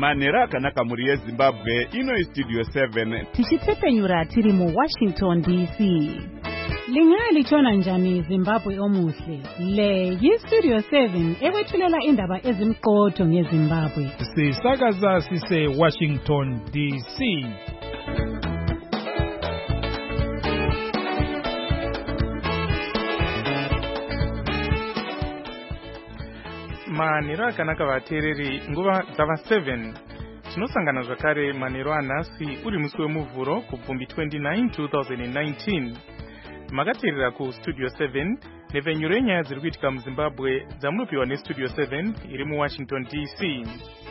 Manhero akanaka muri yeZimbabwe, ino iStudio 7. Tichitsepenyura tiri muWashington DC. Lingalitshona njani Zimbabwe omuhle? Le yiStudio 7 ekwethulela indaba ezimqotho ngeZimbabwe. Sisakaza sise Washington DC. Manhero akanaka vateereri, nguva dzava 7 tinosangana zvakare manhero anhasi uri musi wemuvhuro kubvumbi 29 2019. Makateerera kuStudio 7 nepfenyuro yenyaya dziri kuitika muZimbabwe dzamunopiwa neStudio 7 iri muWashington DC.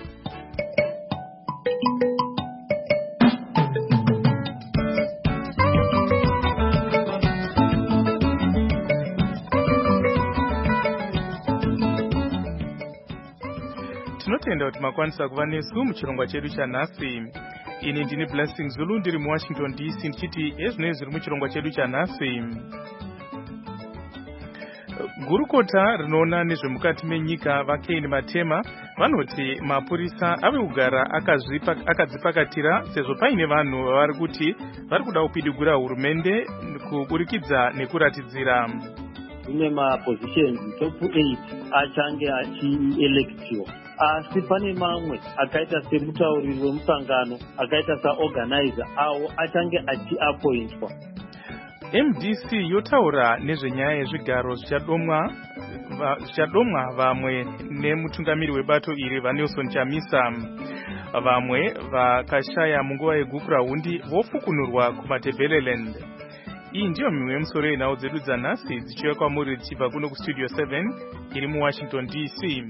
Tinotenda kuti makwanisa kuva nesu muchirongwa chedu chanhasi. Ini ndini Blessing Zulu ndiri muWashington DC ndichiti ezvinoi zviri muchirongwa chedu chanhasi. Gurukota rinoona nezvemukati menyika vaKane Matema vanoti mapurisa ave kugara akadzipakatira sezvo paine vanhu vari kuti vari kuda kupidigura hurumende kuburikidza nekuratidzira. Ine mapositions top 8 achange achielectiwa, asi pane mamwe akaita semutauriri wemusangano, akaita saorganizer, awo achange achiapointwa. MDC yotaura nezvenyaya yezvigaro zvichadomwa vamwe nemutungamiri webato iri vaNelson Chamisa. Vamwe vakashaya munguva yegukurahundi vofukunurwa kumaTebeleland. Iyi ndiyo mimwe yemusoro yenhau dzedu dzanhasi dzichiuya kwamuri dzichibva kuno kuStudio 7 iri muWashington DC.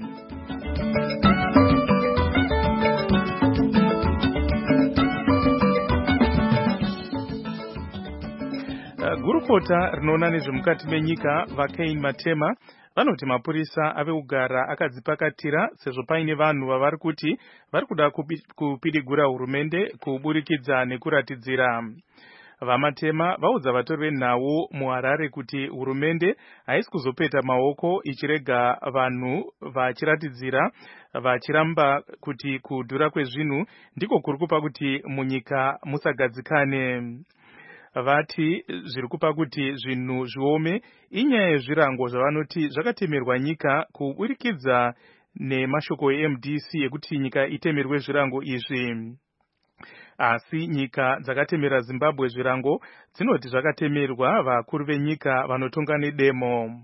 Gurukota rinoona nezvemukati menyika vaKane Matema vanoti mapurisa ave kugara akadzipakatira sezvo paine vanhu vavari kuti vari kuda kupidigura hurumende kuburikidza nekuratidzira. VaMatema vaudza vatori venhau muHarare kuti hurumende haisi kuzopeta maoko ichirega vanhu vachiratidzira vachiramba kuti kudhura kwezvinhu ndiko kuri kupa kuti munyika musagadzikane. Vati zviri kupa kuti zvinhu zviome inyaya yezvirango zvavanoti zvakatemerwa nyika kuburikidza nemashoko eMDC ekuti nyika itemerwe zvirango izvi. Asi nyika dzakatemera Zimbabwe zvirango dzinoti zvakatemerwa vakuru venyika vanotonga nedemo.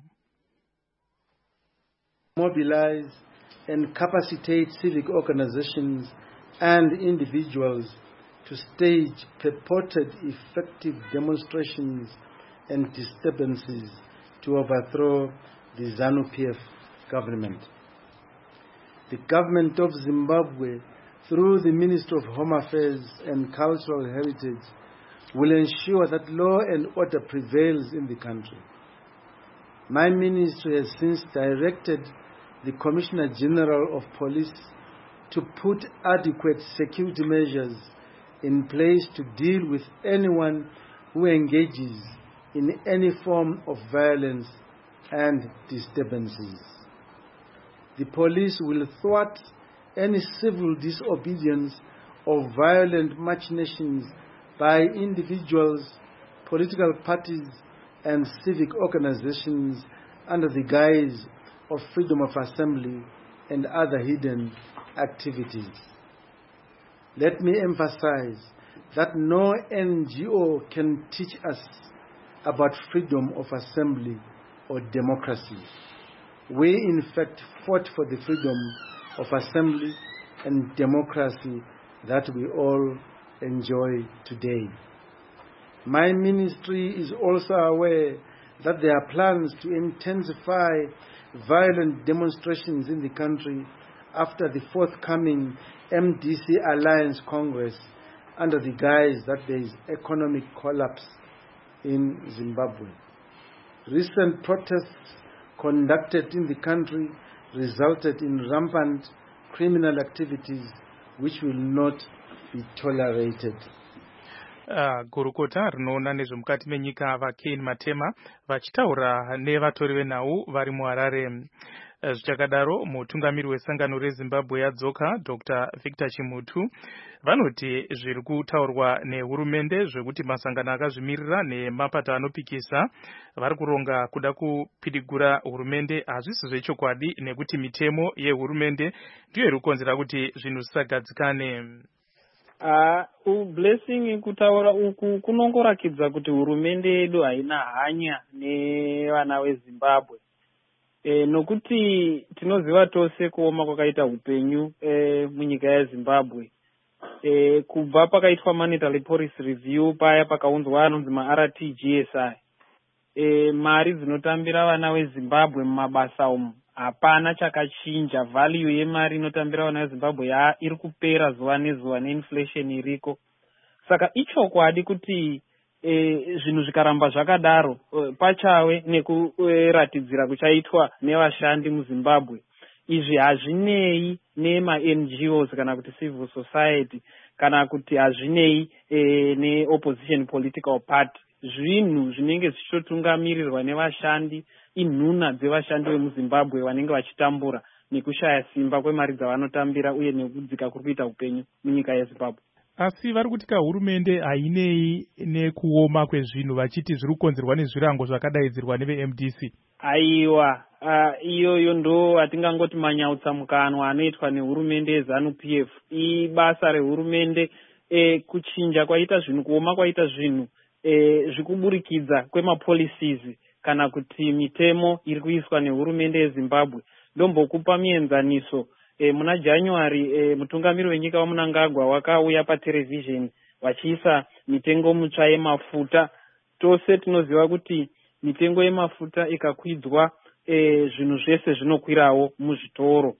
Mobilize and capacitate civic organizations and individuals to stage purported effective demonstrations and disturbances to overthrow the ZANU-PF government. The government of Zimbabwe, through the Ministry of Home Affairs and Cultural Heritage, will ensure that law and order prevails in the country. My ministry has since directed the Commissioner General of Police to put adequate security measures in place to deal with anyone who engages in any form of violence and disturbances. The police will thwart any civil disobedience or violent machinations by individuals, political parties, and civic organizations under the guise of freedom of assembly and other hidden activities. Let me emphasize that no NGO can teach us about freedom of assembly or democracy. We in fact fought for the freedom of assembly and democracy that we all enjoy today. My ministry is also aware that there are plans to intensify violent demonstrations in the country after the forthcoming MDC Alliance Congress under the guise that there is economic collapse in Zimbabwe. Recent protests conducted in the country resulted in rampant criminal activities which will not be tolerated. Gurukota rinoona nezvemukati menyika vaKane Matema vachitaura nevatori venhau vari muHarare. Zvichakadaro, mutungamiri wesangano reZimbabwe yadzoka Dr. Victor Chimutu vanoti zviri kutaurwa nehurumende zvekuti masangano akazvimirira nemapato anopikisa vari kuronga kuda kupidigura hurumende hazvisi zvechokwadi nekuti mitemo yehurumende ndiyo iri kukonzera kuti zvinhu zvisagadzikane. Blessing kutaura uku kunongorakidza kuti hurumende yedu haina hanya nevana veZimbabwe. Nokuti tinoziva tose kuoma kwakaita upenyu munyika yeZimbabwe. Kubva pakaitwa monetary policy review paya pakaunzwa anonzi ma-RTGSI. Mari dzinotambira vana veZimbabwe mumabasa umu hapana chakachinja. Value yemari inotambira vana veZimbabwe iri kupera zuva nezuva neinflation iriko. Saka ichokwadi kuti zvinhu zvikaramba zvakadaro pachave nekuratidzira kuchaitwa nevashandi muZimbabwe. Izvi hazvinei nema-NGOs kana kuti civil society kana kuti hazvinei ne-opposition political party. Zvinhu zvinenge zvichitotungamirirwa nevashandi, inhuna dzevashandi vemuZimbabwe vanenge vachitambura nekushaya simba kwemari dzavanotambira uye nekudzika kuri kuita upenyu munyika yeZimbabwe. Asi vari kutika hurumende hainei nekuoma kwezvinhu vachiti zviri kukonzerwa nezvirango zvakadaidzirwa neve-MDC. Aiwa, iyoyo ndo hatingangoti manyautsamukanwa anoitwa nehurumende yeZANU-PF. Ibasa rehurumende kuchinja kwaita zvinhu, kuoma kwaita zvinhu zvikuburikidza kwemapolicies kana kuti mitemo iri kuiswa nehurumende yeZimbabwe. Ndombokupa mienzaniso. Muna January mutungamiri wenyika waMnangagwa wakauya patelevision vachiisa mitengo mutsva yemafuta. Tose tinoziva kuti mitengo yemafuta ikakwidzwa zvinhu zvese zvinokwirawo muzvitoro.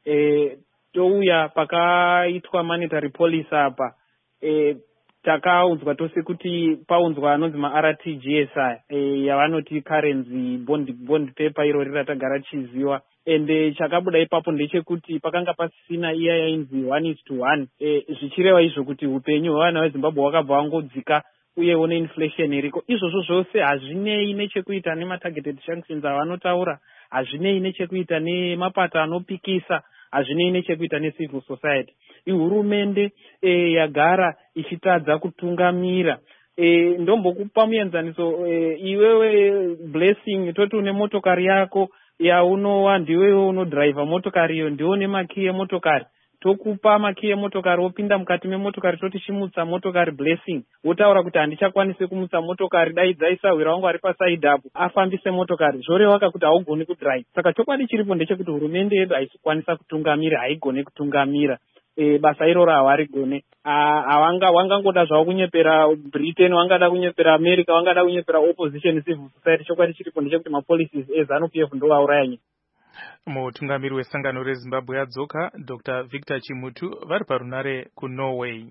Touya pakaitwa monetary policy apa takaunzwa tose kuti paunzwa anonzi ma-RTGSI yavanoti currency bond paper iro ratagara chiziva. Ende chakabuda ipapo ndechekuti pakanga pasina iya yainzi 1:1. Zvichireva izvo kuti upenyu hwevana veZimbabwe hwakabva wangodzika uyewo neinflation iriko. Izvozvo zvose hazvinei nechekuita nematargeted sanctions avanotaura, hazvinei nechekuita nemapato anopikisa, hazvinei nechekuita necivil society. Ihurumende yagara ichitadza kutungamira. Ndombokupa muenzaniso, iwewe Blessing, toti une motokari yako yaunowa ndiwewe unodhiraivha motokari iyo, ndiwo nemakiye motokari. Tokupa makiye motokari, wopinda mukati memotokari, toti chimutsa motokari Blessing. Wotaura kuti handichakwanisi kumutsa motokari, dai dzaisawira wangu ari paside apo afambise motokari. Zvoreva kuti haugoni kudhiraivha. Saka chokwadi chiripo ndechekuti hurumende yedu haisi kukwanisa kutungamira, haigoni kutungamira. Basa iroro havarigone. Wangangoda zvavo kunyepera Britain, wangada kunyepera America, wangada kunyepera opposition civil society. Chokwadi chiripo ndechekuti mapolicies eZANU-PF ndo vauraya nyika. Mutungamiri wesangano reZimbabwe yadzoka Dr. Victor Chimutu vari parunare kuNorway.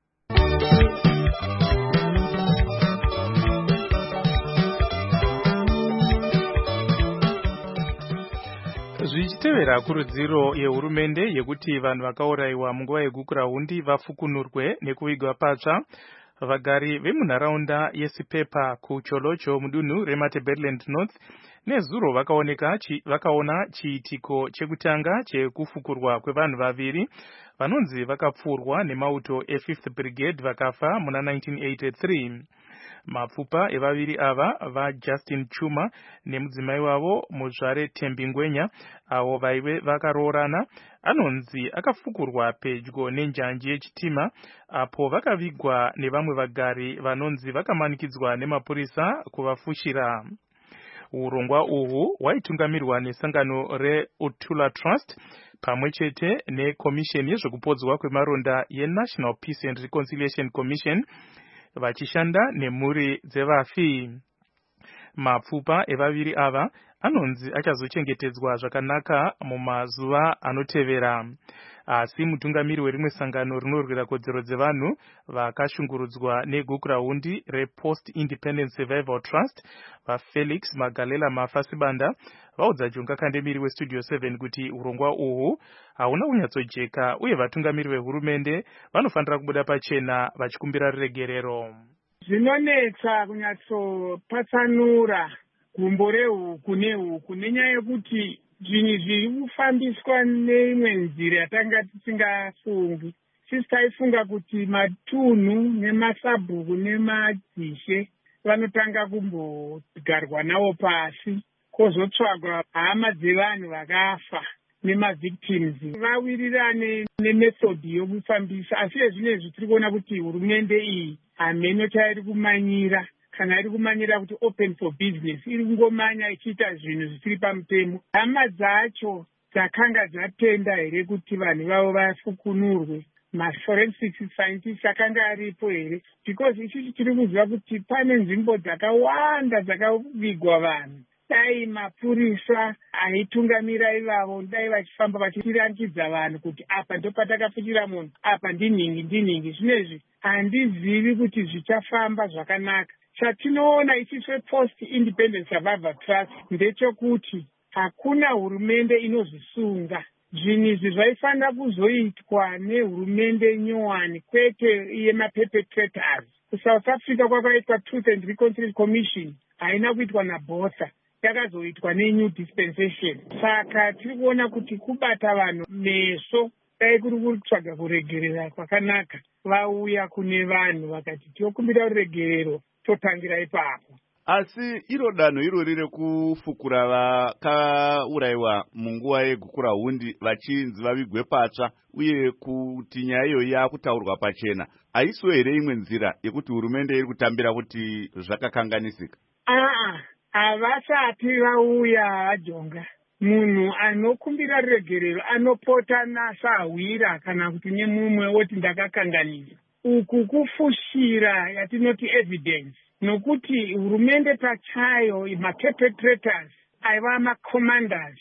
Zvichitevera kurudziro yehurumende yekuti vanhu vakaurayiwa munguva yegukurahundi vafukunurwe nekuvigwa patsva, vagari vemunharaunda yeSipepa kuCholocho mudunhu reMatabeleland North nezuro vakaona chiitiko chekutanga chekufukurwa kwevanhu vaviri vanonzi vakapfurwa nemauto e5th Brigade vakafa muna 1983. Mapfupa evaviri ava vaJustin Chuma nemudzimai wavo muzvare Tembi Ngwenya avo vaive vakaroorana anonzi akafukurwa pedyo nenjanji yechitima apo vakavigwa nevamwe vagari vanonzi vakamanikidzwa nemapurisa kuvafushira. Urongwa uhu hwaitungamirirwa nesangano reUtula Trust pamwe chete nekomisheni yezvekupodzwa kwemaronda yeNational Peace and Reconciliation Commission vachishanda nemhuri dzevafi. Mapfupa evaviri ava anonzi achazochengetedzwa zvakanaka mumazuva anotevera. Asi mutungamiri werimwe sangano rinorwira kodzero dzevanhu vakashungurudzwa negukurahundi rePost Independent Survival Trust vaFelix Magalela Mafasibanda vaudza Jonga Kandemiri weStudio 7 kuti urongwa uhu hauna kunyatsojeka uye vatungamiri vehurumende vanofanira kubuda pachena vachikumbira ruregerero. Zvinonetsa kunyatsopatsanura gumbo rehuku nehuku nenyaya yekuti zvinhu zviri kufambiswa neimwe nzira yatanga tisingafungi. Sisi taifunga kuti matunhu nemasabhuku nemadzishe vanotanga kumbogarwa nawo pasi, kwozotsvagwa hama dzevanhu vakafa nemavictims vawirirane nemethodhi yokufambisa. Asi zvinezvi tiri kuona kuti hurumende iyi hameno chairi kumanyira, kana iri kumanyira kuti open for business, iri kungomanya ichiita zvinhu zvisiri pamutemo. Hama dzacho dzakanga dzatenda here kuti vanhu vavo vafukunurwe? Maforensic scientists akanga aripo here? Because ichichi tiri kuziva kuti pane nzvimbo dzakawanda dzakavigwa vanhu. Dai mapurisa aitungamira ivavo, dai vachifamba vachirangidza vanhu kuti apa ndopatakafikira munhu, apa ndinhingi. Zvinezvi handizivi kuti zvichafamba zvakanaka. Chatinoona ichiswe Post Independent Survivor Trust ndechekuti hakuna hurumende inozvisunga. Zvinhu izvi zvaifanira kuzoitwa nehurumende nyowani, kwete yemaperpetrators. KuSouth Africa kwakaitwa Truth and Reconciliation Commission, haina kuitwa naBotha, yakazoitwa neNew Dispensation. Saka tiri kuona kuti kubata vanhu meso, dai kuri kutsvaga kuregerera kwakanaka, vauya kune vanhu vakati tiokumbira ruregerero, totangira ipapo. Asi iro danho irori rekufukura vakaurayiwa munguva yegukura hundi vachinzi vavigwe patsva, uye kuti nyaya iyoyi yakutaurwa pachena, haisiwo here imwe nzira yekuti hurumende iri kutambira kuti zvakakanganisika? Havasati vauya ajonga. Munhu anokumbira ruregerero anopota nasahwira kana kuti nemumwe woti ndakakanganisa. Uku kufushira yatinoti evidence. Nokuti hurumende pachayo, maperpetrators, aiva macommanders,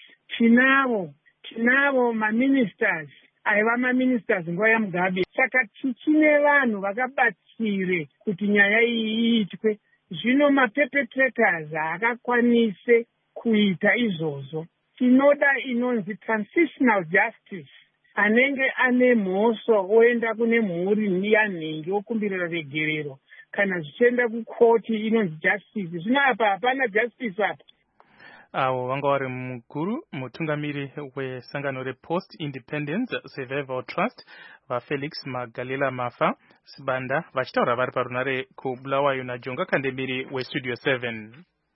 tinavo maministers, aiva maministers nguva yaMugabe. Saka tichine vanhu vakabatsire kuti nyaya iyi iitwe. Zvino maperpetrators haakakwanise kuita izvozvo. Tinoda inonzi transitional justice, anenge ane mhosva oenda kune mhuri yanhengi okumbira ruregerero. Kana zvichienda kukoti inonzi justice. Zvino apa hapana justice apa. Avo vanga vari mukuru mutungamiri wesangano rePost Independent Survivor Trust vaFelix Magalela Mafa Sibanda vachitaura vari parunare kubulawayo naJonga Kandemiri weStudio 7.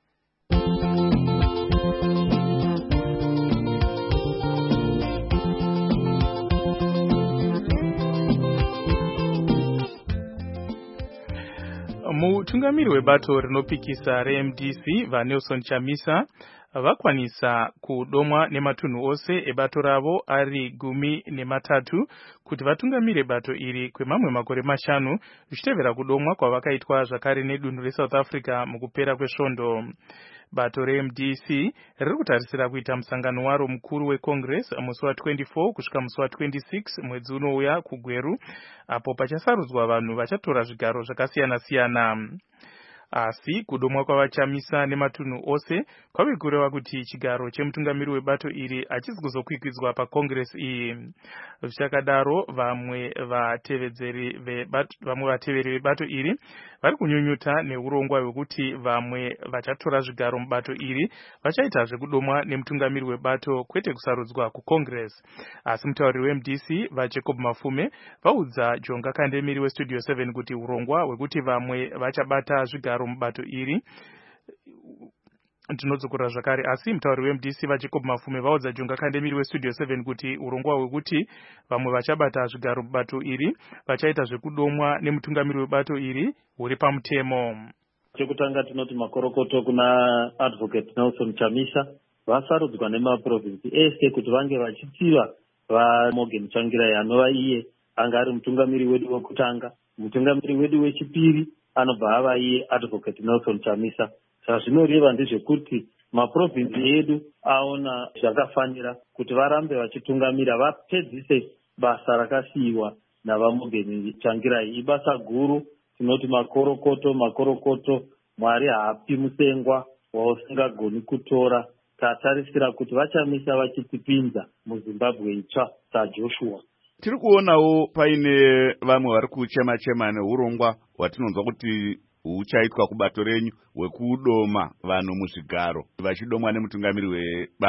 Mutungamiri webato rinopikisa reMDC vaNelson Chamisa vakwanisa kudomwa nematunhu ose ebato ravo ari 13 kuti vatungamire bato iri kwemamwe makore 5 zvichitevera kudomwa kwavakaitwa zvakare nedunhu reSouth Africa mukupera kwesvondo. Bato reMDC riri kutarisira kuita musangano waro mukuru weCongress musi wa24 kusvika musi wa26 mwedzi unouya kuGweru, apo pachasarudzwa vanhu vachatora zvigaro zvakasiyana-siyana. Asi kudomwa kwavaChamisa nematunhu ose kwave kureva kuti chigaro chemutungamiri webato iri hachisi kuzokwikwidza paCongress iyi. Zvichakadaro vamwe vateveri vebato iri vari kunyunyuta neurongwa hwekuti vamwe vachatora zvigaro mubato iri vachaita zvekudomwa nemutungamiri webato kwete kusarudzwa kuCongress. Asi mutauriri weMDC vaJacob Mafume vaudza Jonga Kandemiri weStudio 7 kuti urongwa hwekuti vamwe vachabata zvigaro mubato iri ndinodzokera zvakare. Asi mutauriri weMDC vaJacob Mafume vaudza Jonga Kandemiri weStudio 7 kuti urongwa hwekuti vamwe vachabata zvigaro mubato iri vachaita zvekudomwa nemutungamiri webato iri huri pamutemo. Chekutanga tinoti makorokoto kuna Advocate Nelson Chamisa vasarudzwa nemaprovinsi ese kuti vange vachitsiva vaMorgan Tsvangirai anova iye anga ari mutungamiri wedu wekutanga. Mutungamiri wedu wechipiri anobva ava iye Advocate Nelson Chamisa. Saka zvinoreva ndezvekuti maprovinsi edu aona zvakafanira kuti varambe vachitungamira, vapedzise basa rakasiyiwa navaMorgan Tsvangirai. Ibasa guru, tinoti makorokoto, Mwari haapi musengwa wausingagoni kutora. Tatarisira kuti vaChamisa vachitipinza muZimbabwe itsva saJoshua. Tiri kuonawo paine vamwe vari kuchema neurongwa hwatinonzwa kuti huchaitwa kubato renyu hwekudoma vanhu muzvigaro vachidomwa nemutungamiri webato.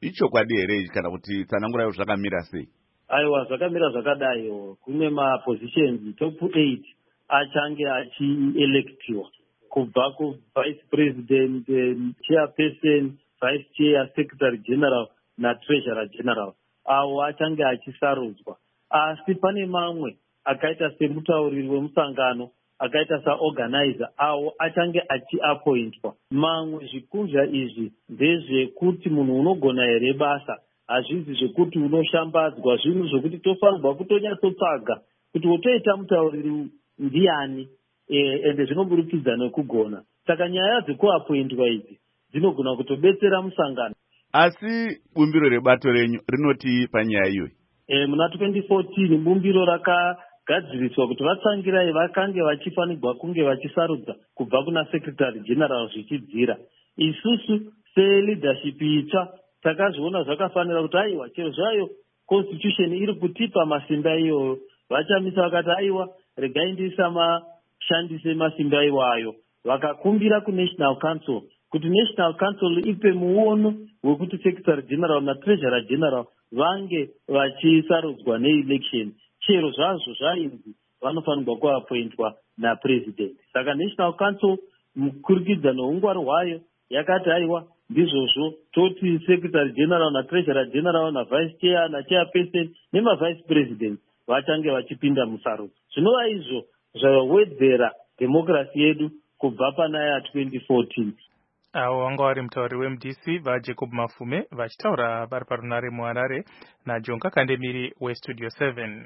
ichokwadi here kana kuti tsanangurayo zvakamira sei? Aiwa, zvakamira zvakadaiwo. Kune mapositions top 8 achange achielectiwa kubva kuvice president, chairperson, vice chair, secretary general treasurer general. Avo achange achisarudzwa. Asi pane mamwe akaita semutauriri wemusangano, akaita saorganizer, avo achange achiappointwa. Mamwe zvikudya izvi ndezvekuti munhu unogona here basa, hazvizi zvekuti unoshambadzwa, zvinhu zvokuti tofanirwa kutonyatsotsvaga kuti wotoita mutauriri ndiani, ende zvinoburikidza nekugona. Saka nyaya dzekuappointwa idzi dzinogona kutobetsera musangano. Asi bumbiro rebato renyu rinoti panyaya iyoyi? Muna 2014 bumbiro rakagadziriswa kuti vatsangirai vakange vachifanirwa kunge vachisarudza kubva kuna secretary general zvichidzira. Isusu seleadership itsva takazviona zvakafanira kuti aiwa, chero zvayo constitution iri kutipa masimba iyoyo, vachamisa vakati aiwa, regai shandise masimba iwayo. Vakakumbira kunational council kuti national council ipe muono wekuti secretary general treasurer general vange vachisarudzwa neelection, chero zvazvo zvainzi vanofanirwa kuappointwa napresident. Saka national council mukurikidza neungwaru hwayo yakati aiwa, ndizvozvo toti secretary general treasurer general vice chair chairperson vice president vachange vachipinda musarudzo. Zvinova izvo zvawedzera demokrasi yedu kubva panaya 2014. Avo wanga vari mutauri weMDC vaJacob Mafume vachitaura vari parunare muHarare naJonka Kandemiri weStudio 7.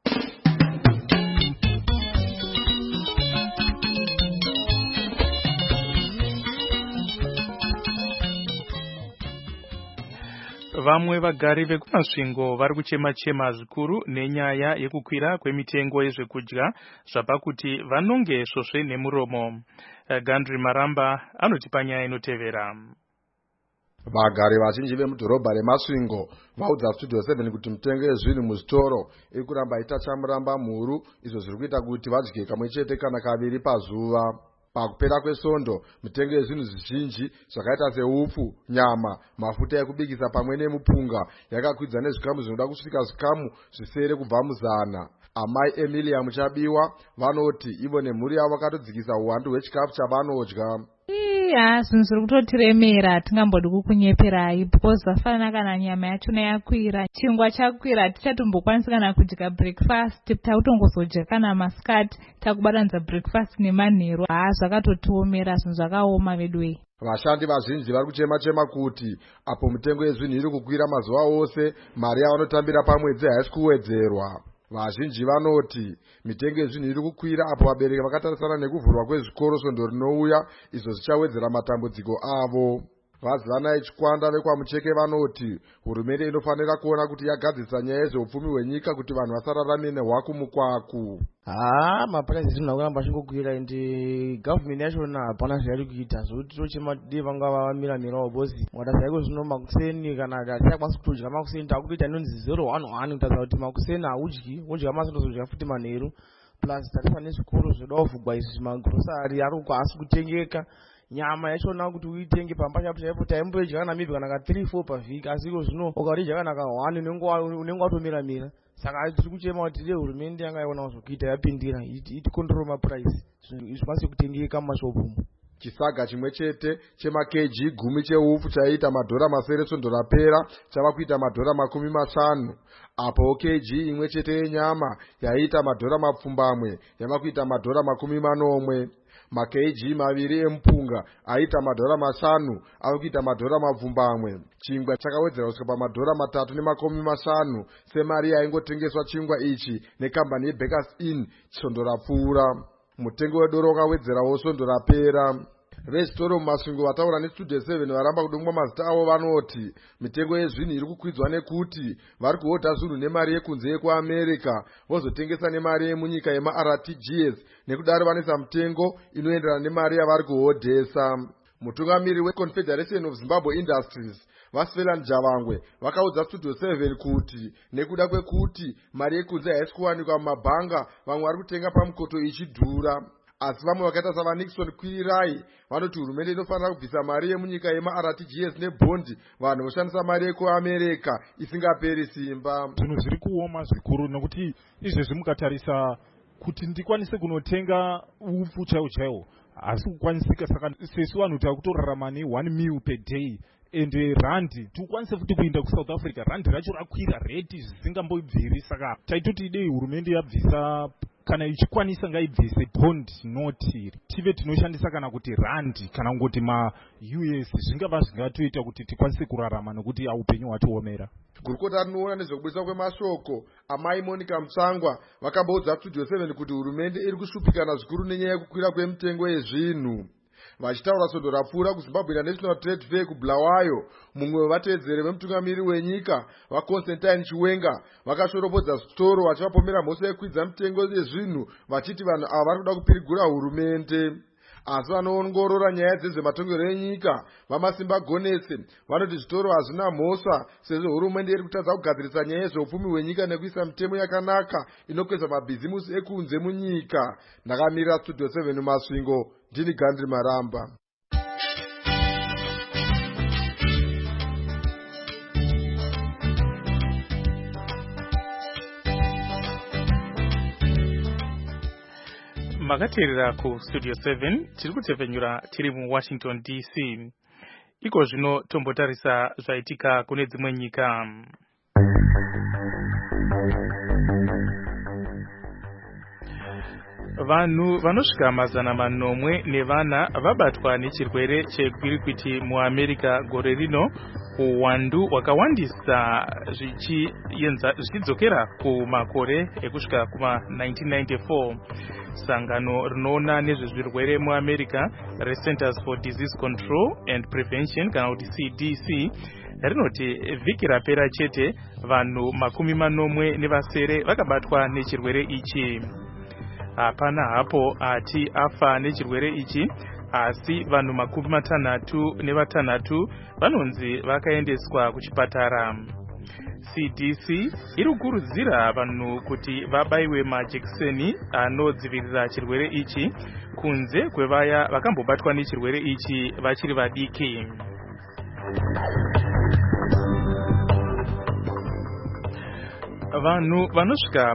Vamwe vagari vekumasvingo vari kuchema-chema zvikuru nenyaya yekukwira kwemitengo yezvekudya zvapa kuti vanonge svosve nemuromo. Gandri Maramba anoti panyaya inotevera. Vagari vazhinji vemudhorobha remasvingo vaudza Studio 7 kuti mitengo yezvinhu muzvitoro iri kuramba itachamuramba mhuru, izvo zviri kuita kuti vadye kamwe chete kana kaviri pazuva. Pakupera kwesvondo, mitengo yezvinhu zvizhinji zvakaita seupfu, nyama, mafuta ekubikisa pamwe nemupunga yakakwidza nezvikamu zvinoda kusvika zvikamu zvisere kubva muzana. Amai Emilia Muchabiwa vanoti ivo nemhuri yavo vakatodzikisa uwandu hwechikafu chavanodya. Zvinhu zviri kutotiremera, hatingambodi kukunyeperai because zvafanana kana nyama yachona yakwira, chingwa chakwira, tichatombokwanisa kana kudya breakfast, takutongozodya kana masikati, takubatanidza breakfast nemanheru. Zvakatotiomera, zvinhu zvakaoma vedwei. Vashandi vazhinji vari kuchema-chema kuti apo mitengo yezvinhu iri kukwira mazuva ose, mari yavanotambira pamwedzi haisi kuwedzerwa. Vazhinji vanoti mitengo yezvinhu iri kukwira apo vabereki vakatarisana nekuvhurwa kwezvikoro svondo rinouya, izvo zvichawedzera matambudziko avo. Vazana Chikwanda vekwaMucheke vanoti hurumende inofanira kuona kuti yagadzirisa nyaya yezveupfumi hwenyika kuti vanhu vasararame nehwaku mukwaku. Mapuraisi zvinhu kuramba chingokwira ende government yachona hapana zvairi kuita, zvokuti tochema dei vanga vamira-mirawo bosi mwatasa iko zvino makuseni kana tichakwanisa kutodya makuseni takutoita inonzi 011 kutaridza kuti makuseni haudyi, wodya masindozodya futi manheru, plus tariswa nezvikoro zvodawo vhugwa izvi zvimagirosari ariko haasi kutengeka. Nyama yachona kuti uitenge pamba chapo chaipo taimboidya kana maybe kana ka 3-4 pavhiki, asi iko zvino ukaudya kana ka 1 unenge watomira-mira. Saka tiri kuchema kuti dei hurumende yangaiona zvokuita yapindira itikontrol mapuraisi izvi zvikwanise kutengeka mumashopumo. Chisaga chimwe chete chema-kg 10 cheupfu chaiita madhora masere svondo rapera chava kuita madhora 50, apo kg imwe chete yenyama yaiita madhora mapfumbamwe yava kuita madhora 40. Ma-kg 2 emupunga aita madhora 5 ava kuita madhora mapfumbamwe. Chingwa chakawedzera kusvika pamadhora 3.50 semari yaingotengeswa chingwa ichi nekambani yeBakers Inn svondo rapfuura. Mutengo wedoro wakawedzerawo svondo rapera. Vezvitoro mumasvingo vataura neStudio 7 varamba kudongwa mazita avo vanoti mitengo yezvinhu iri kukwidzwa nekuti vari kuhodha zvinhu nemari yekunze yekuAmerica vozotengesa nemari yemunyika yemaRTGS, nekudaro vanisa mitengo inoenderana nemari yavari kuhodhesa. Mutungamiri weConfederation of Zimbabwe Industries Vasvelan Javangwe vakaudza Studio 7 kuti nekuda kwekuti mari yekunze haisi kuwanikwa mumabhanga, vamwe vari kutenga pamukoto ichidhura. asi vamwe vakaita savanixon kwirirai vanoti hurumende inofanira kubvisa mari yemunyika yemaRTGS nebhondi vanhu voshandisa mari yekuamerica isingaperi simba. Zvinhu zviri kuoma zvikuru nokuti izvezvi mukatarisa kuti ndikwanise kunotenga upfu chaiwo hasi kukwanisika. Saka sesu vanhu takutorarama ne1 meal per day ende randi tikwanise futi kuenda kuSouth Africa randi racho rakwira rate zvisingambobviri. Saka taitoti idei hurumende yabvisa kana ichikwanisa ngaibvise bond noti tive tinoshandisa kana kuti randi kana kungoti US zvingava zvingatoita kuti tikwanise kurarama nokuti upenyu hwatiomera. Gurukota rinoona nezvekubudisa kwemashoko amai Monica Mutsangwa vakamboudza Studio 7 kuti hurumende iri kushupikana zvikuru nenyaya yekukwira kwemitengo yezvinhu. Vachitaura sondo rapfuura kuZimbabwe National Trade Fair kuBulawayo, mumwe wevatedzeri vemutungamiri wenyika vaConstantine Chiwenga vakashoropodza zvitoro vachivapomera mhosva yekukwidza mitengo yezvinhu vachiti vanhu ava vari kuda kupirigura hurumende. Asi vanoongorora nyaya dzezvematongero enyika vamasimba gonetse vanoti zvitoro hazvina mhosva sezvo hurumende iri kutadza kugadzirisa nyaya yezveupfumi hwenyika nekuisa mitemo yakanaka inokweza mabhizimusi ekunze munyika. Ndakamirira Studio 7 Masvingo, ndini Gandhi Maramba. Makateerera ku Studio 7 tiri kutepfenyura tiri mu Washington DC. Iko zvino tombotarisa zvaitika kune dzimwe nyika. Vanhu vanosvika 900 nevana vabatwa nechirwere chegwirikwiti muAmerica gore rino, uwandu hwakawandisa zvichidzokera kumakore ekusvika kuma1994. Sangano rinoona nezvezvirwere muAmerica reCenters for Disease Control and Prevention kana kuti CDC rinoti vhiki rapera chete vanhu 40 vakabatwa nechirwere ichi. Hapana hapo ati afa nechirwere ichi, asi vanhu 66 vanonzi vakaendeswa kuchipatara. CDC iri kukurudzira vanhu kuti vabaiwe majekiseni anodzivirira chirwere ichi kunze kwevaya vakambobatwa nechirwere ichi vachiri vadiki. Vanhu vanosvika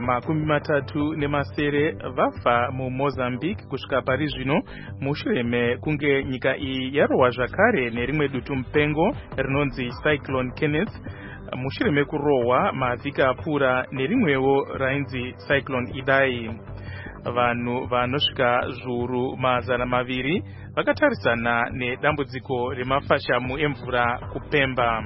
37 vafa muMozambique kusvika pari zvino mushure mekunge nyika iyi yarohwa zvakare nerimwe dutu mupengo rinonzi Cyclone Kenneth mushure mekurohwa mavhiki apfuura nerimwewo rainzi Cyclone Idai. Vanhu vanosvika zviuru 200 vakatarisana nedambudziko remafashamu emvura kuPemba.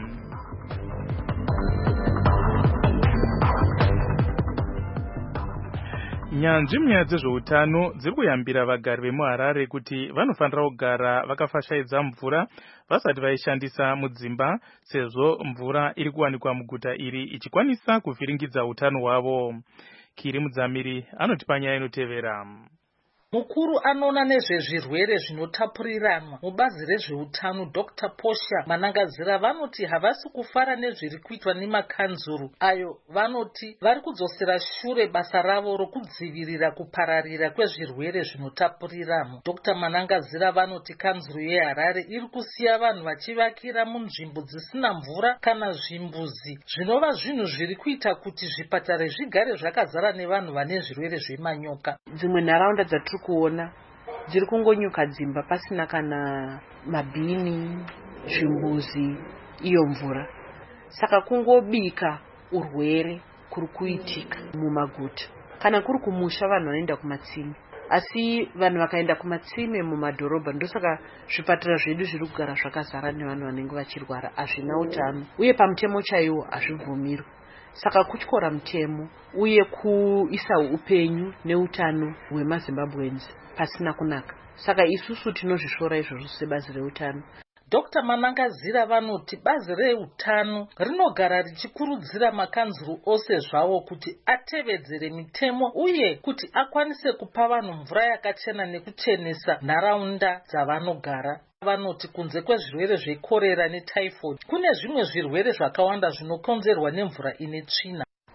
Nyanzvi munyaya dzezveutano dziri kuyambira vagari vemuHarare kuti vanofanira kugara vakafashaidza mvura vasati vaishandisa mudzimba, sezvo mvura iri kuwanikwa muguta iri ichikwanisa kuvhiringidza utano hwavo. Kiri Mudzamiri anotipa nyaya inotevera. Mukuru anoona nezvezvirwere zvinotapuriranwa mubazi rezveutano Dr. Posha Manangazira vanoti havasi kufara nezviri kuitwa nemakanzuru ayo. Vanoti vari kudzosera shure basa ravo rokudzivirira kupararira kwezvirwere zvinotapuriranwa. Dr. Manangazira vanoti kanzuru yeHarare iri kusiya vanhu vachivakira munzvimbo dzisina mvura kana zvimbuzi, zvinova zvinhu zviri kuita kuti zvipatara zvigare zvakazara nevanhu vane zvirwere zvemanyoka. Dzimwe nharaunda dzatiri kuona dziri kungonyuka dzimba pasina kana mabhini, zvimbuzi, iyo mvura. Saka kungobika urwere kuri kuitika mumaguta. Kana kuri kumusha vanhu vanoenda kumatsime, asi vanhu vakaenda kumatsime mumadhorobha, ndosaka zvipatara zvedu zviri kugara zvakazara nevanhu vanenge vachirwara, hazvina utano uye pamutemo chaiwo hazvibvumirwi. Saka kutyora mutemo uye kuisa upenyu neutano hwemaZimbabweans pasina kunaka. Saka isusu tinozvishora izvozvo sebazi reutano. Dr. Manangazira vanoti bazi reutano rinogara richikurudzira makanzuru ose zvawo kuti atevedzere mitemo uye kuti akwanise kupa vanhu mvura yakachena nekuchenesa nharaunda dzavanogara. Vanoti kunze kwezvirwere zvekorera netyphoid kune zvimwe zvirwere zvakawanda zvinokonzerwa nemvura ine tsvina.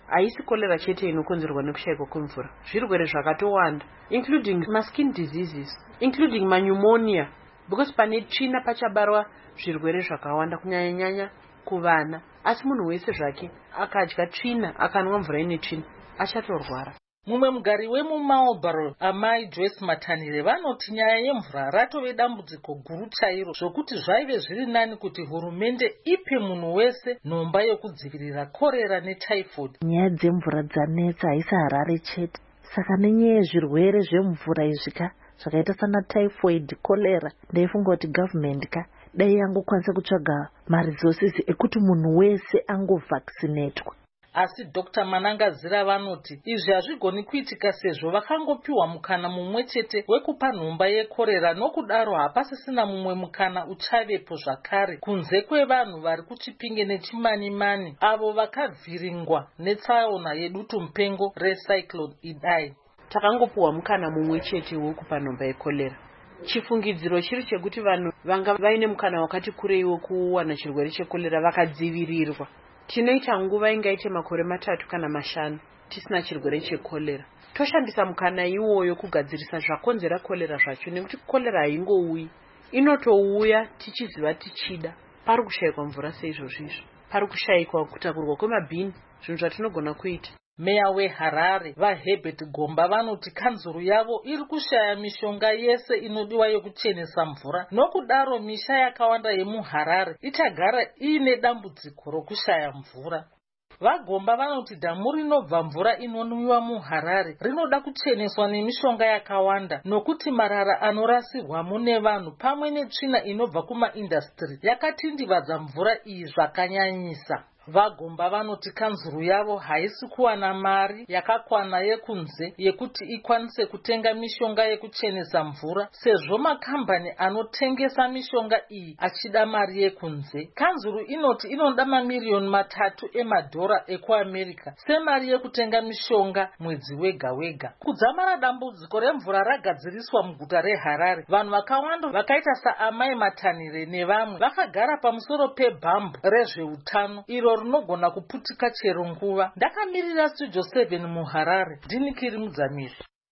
haisi kolera chete inokonzerwa nekushayikwa kwemvura. Zvirwere zvakatowanda, including maskin diseases, including pneumonia, because pane tsvina pachabarwa zvirwere zvakawanda kunyanya kuvana. Asi munhu wese zvake akadya tsvina akanwa mvura ine tsvina achatorwara. Mumwe mugari wemuMarlborough, amai Joyce Matanire, vanoti nyaya yemvura ratove dambudziko guru chairo zvokuti zvaive zviri nani kuti hurumende ipe munhu wese nhomba yokudzivirira korera netyphoid. Nyaya dzemvura dzanetsa haisi Harare chete, saka nenyaya yezvirwere zvemvura izvika zvakaita sana typhoid, kolera, ndaifunga kuti government dai yangokwanisa kutsvaga maresources ekuti munhu wese angovaccinatwa. Asi Dr. Manangazira vanoti izvi hazvigoni kuitika sezvo vakangopiwa mukana mumwe chete wekupa nhomba yekorera, nokudaro hapasisina mumwe mukana uchavepo zvakare kunze kwevanhu vari kuChipinge neChimanimani avo vakavhiringwa netsaona yedutu mupengo recyclone Idai. Takangopiwa mukana mumwe chete wekupa nhomba yekorera. Chifungidziro chiri chekuti vanhu vanga vaine mukana wakati kurei wekuwana chirwere chekorera vakadzivirirwa. Tinoita nguva ingaite makore 3 kana 5 tisina chirwere chekorera. Toshandisa mukana iwoyo kugadzirisa zvakonzera korera zvacho, nekuti korera haingouyi, inotouya tichiziva tichida. Pari kushayikwa mvura seizvozvizvo, pari kushayikwa kutakurwa kwemabhini, zvinhu zvatinogona kuita. Meya weHarare vaHerbert Gomba vanoti kanzuru yavo iri kushaya mishonga yese inodiwa yokuchenesa mvura, nokudaro misha yakawanda yemuHarare ichagara iine dambudziko rokushaya mvura. VaGomba vanoti dhamu rinobva mvura inonwiwa muHarare rinoda kucheneswa nemishonga yakawanda, nokuti marara anorasirwamo nevanhu pamwe netsvina inobva kumaindastri yakatindivadza mvura iyi zvakanyanyisa. VaGomba vanoti kanzuru yavo haisi kuwana mari yakakwana yekunze yekuti ikwanise kutenga mishonga yekuchenesa mvura, sezvo makambani anotengesa mishonga iyi achida mari yekunze. Kanzuru inoti inoda mamiliyoni 3 emadhora ekuAmerica semari yekutenga mishonga mwedzi wega wega. Kudzamara dambudziko remvura ragadziriswa muguta reHarare, vanhu vakawanda vakaita saamai Matanire nevamwe vakagara pamusoro pebhambu rezveutano iro rinogona kuputika chero nguva. Ndakamirira Studio 7 muHarare, Ndinikiri Mudzamiri.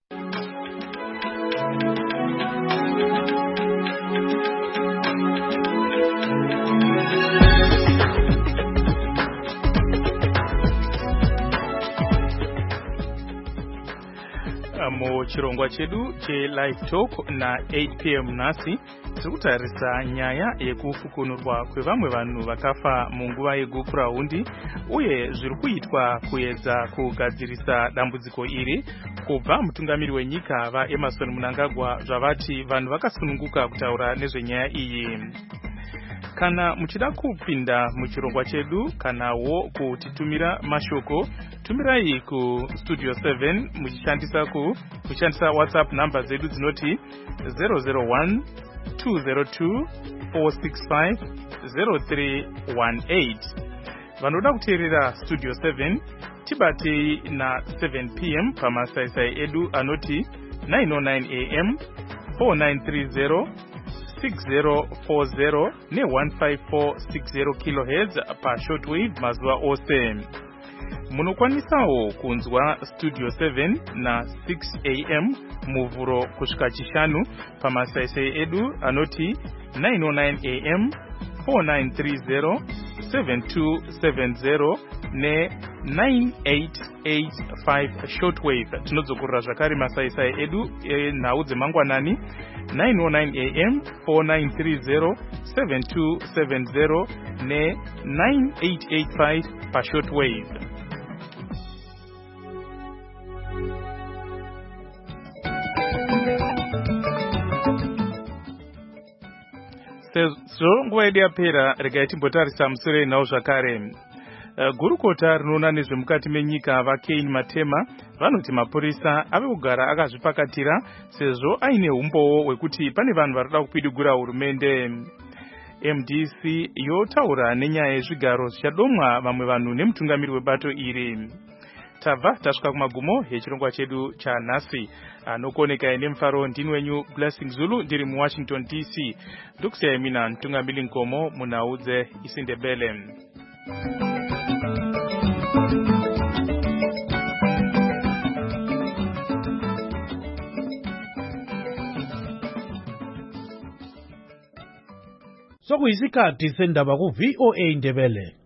Muchirongwa chedu che-Live Talk na 8 p.m. nasi tirikutarisa nyaya yekufukunurwa kwevamwe vanhu vakafa munguva yegukurahundi uye zviri kuitwa kuedza kugadzirisa dambudziko iri. Kubva mutungamiri wenyika vaEmmerson Mnangagwa zvavati vanhu vakasununguka kutaura nezvenyaya iyi. Kana muchida kupinda muchirongwa chedu kanawo kutitumira mashoko, tumirai ku Studio 7 muchishandisa WhatsApp number zedu dzinoti 001 202 465 0318. Vanoda kuteerera Studio 7 tibatei na 7 p.m. pamasaisai edu anoti 909 am 4930 6040 ne-15460 kHz pa shortwave mazuva ose. Munokwanisawo kunzwa Studio 7 na 6 am muvhuro kusvika chishanu pamasaisai edu anoti 909 am 4930 7270 ne-9885 shortwave. Tinodzokorera zvakare masaisai edu nhau dzemangwanani 909 am 4930 7270 ne-9885 pa shortwave. Sezvo nguva yedu yapera, regai timbotarisa musure nhau zvakare. Gurukota rinoona nezvemukati menyika vaKein Matema vanoti mapurisa ave kugara akazvipakatira sezvo aine umbowo hwekuti pane vanhu varikuda kupidigura hurumende. MDC yotaura nenyaya yezvigaro zvichadomwa vamwe vanhu nemutungamiri webato iri. Tabva tasvika kumagumo yechirongwa chedu chanhasi. Anokuonekai nemufaro ndini wenyu Blessing Zulu, ndiri muWashington DC. Ndokusiyai mina mutungamiri Nkomo munhau dzeIsindebele. sokuyisikhathi sendaba ku-VOA Ndebele.